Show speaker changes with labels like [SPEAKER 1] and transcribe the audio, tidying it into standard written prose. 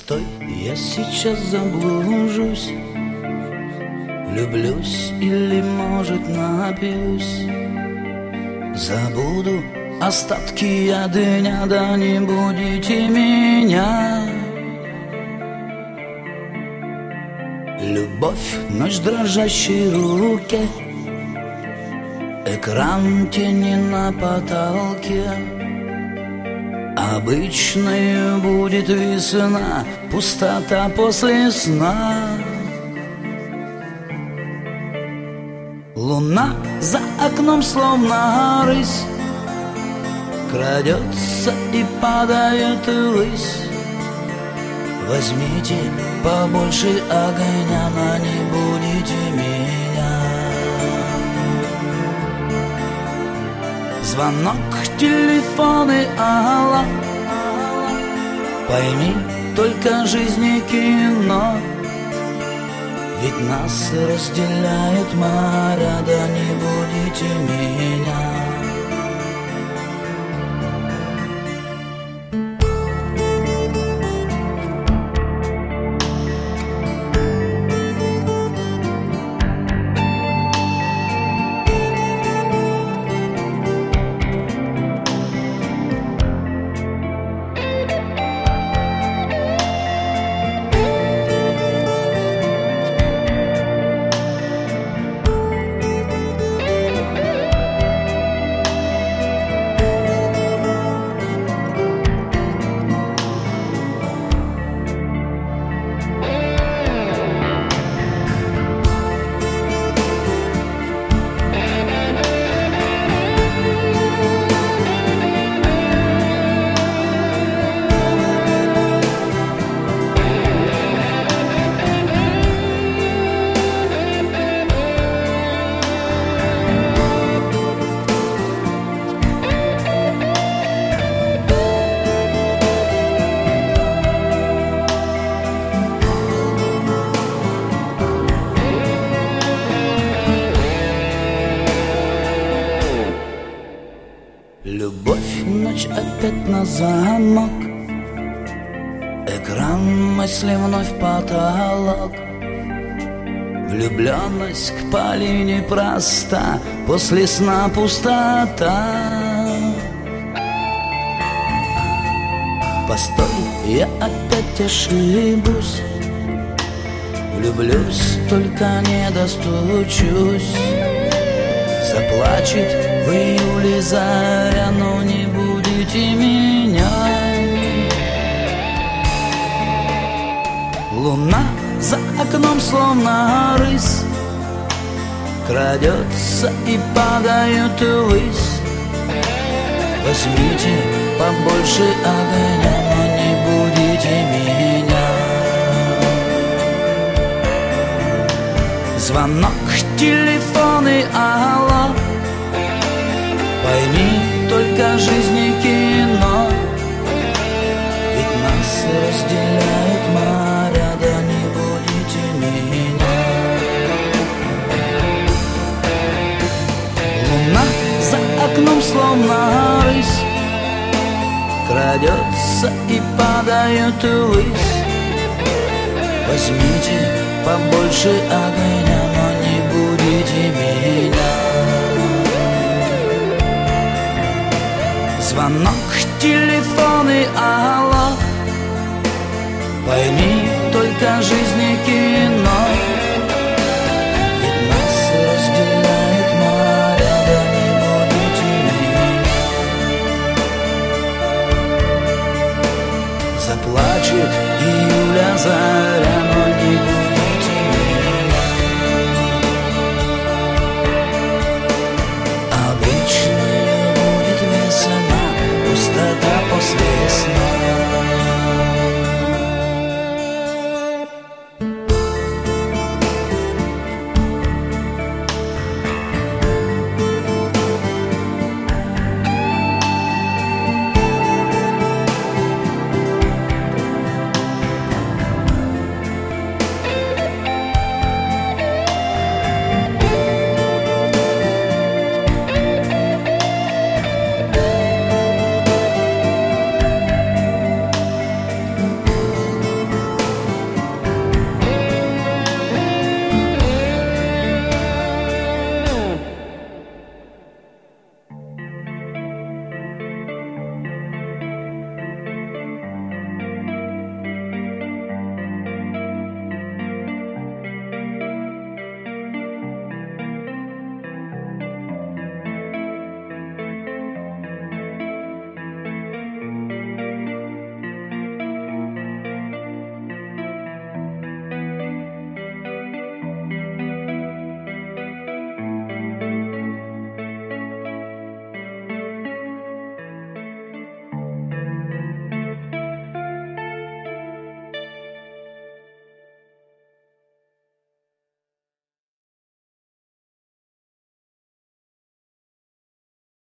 [SPEAKER 1] Постой, я сейчас заблужусь, влюблюсь или, может, напьюсь. Забуду остатки я дня, да не будите меня. Любовь, ночь дрожащей руки, экран тени на потолке. Обычной будет весна, пустота после сна. Луна за окном словно рысь крадется и падает ввысь. Возьмите побольше огня, но не будете меня. Звонок, телефон и алло. Пойми, только жизнь и кино. Ведь нас разделяют моря, да не будете меня. Любовь, ночь опять на замок, экран мысли вновь потолок. Влюбленность к Полине проста, после сна пустота. Постой, я опять ошибусь, влюблюсь, только не достучусь. Заплачет в июле заря, но не будете меня. Луна за окном словно рысь крадется и падает ввысь. Возьмите побольше огня, но не будете меня. Звонок, телефон и алло. Пойми, только жизнь и кино. Ведь нас разделяют моря, да не будете меня. Луна за окном словно рысь крадется и падает ввысь. Возьмите побольше огня, но не будете меня. Звонок, телефон и алло. Пойми, только жизнь и кино.